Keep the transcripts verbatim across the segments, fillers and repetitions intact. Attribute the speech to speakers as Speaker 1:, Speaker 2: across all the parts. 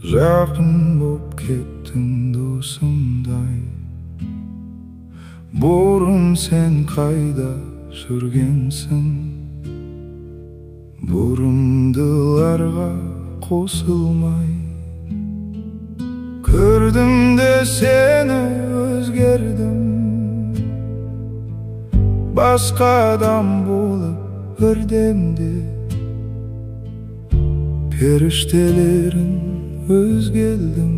Speaker 1: Жақын боп кеттің досымдай. Бұрын сен қайда жүргенсің? Бұрымдыларға қосылмай көрдім де сені өзгердім. Басқа адам болып бірдемде періштелерін өзгелдім.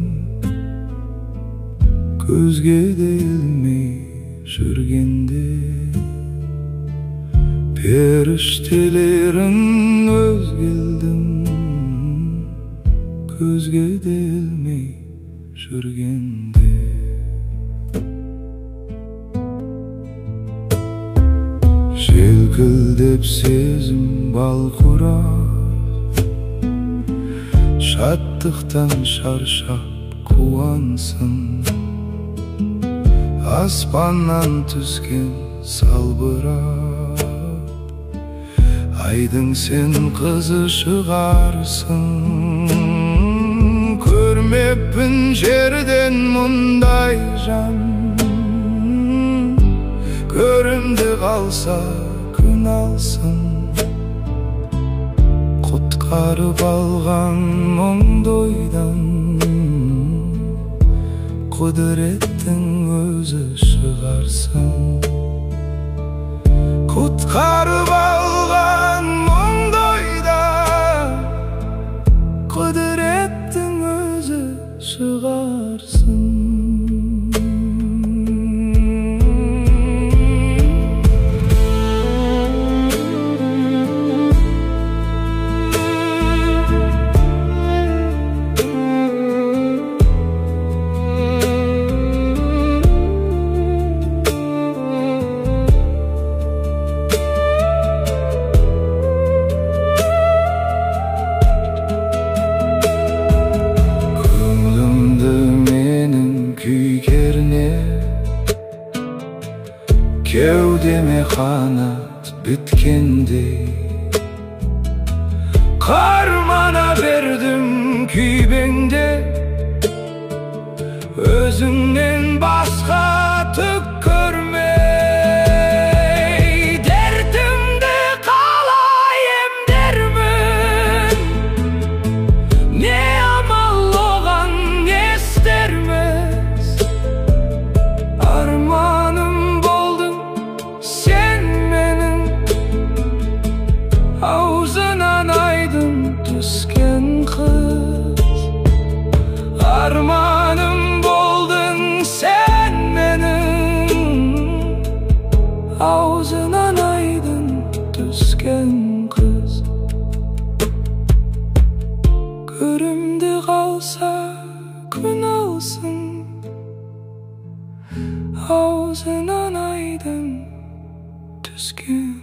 Speaker 1: Көзге де ілмей жүргенде періштелерін өзгелдім. Көзге де ілмей жүргенде. Желкілдеп сезім балқурап, шаттықтан шаршап қуансың. Аспаннан түскен салбырап, айдың сен қызы шығарсың. Көрмеппін жерден мұндай жан, көрімді қалса күн алсын. Құтқарып алған мұңды ойдан, құдіреттің өзі шығарсың. Құтқарып алған мұңды ойдан, құдіреттің өзі шығарсың. Кеудеме қанат біткендей, қармана бердім күйбеңде. Өзіңнен басқа түк көрмей, дертімді қалай емдермін? Не амал оған не істерміз? Арманым аузынан айдын түскен қыз. Арманым болдың сен менің, аузынан айдын түскен қыз. Көрімді қалса күн алсын, аузынан айдын түскен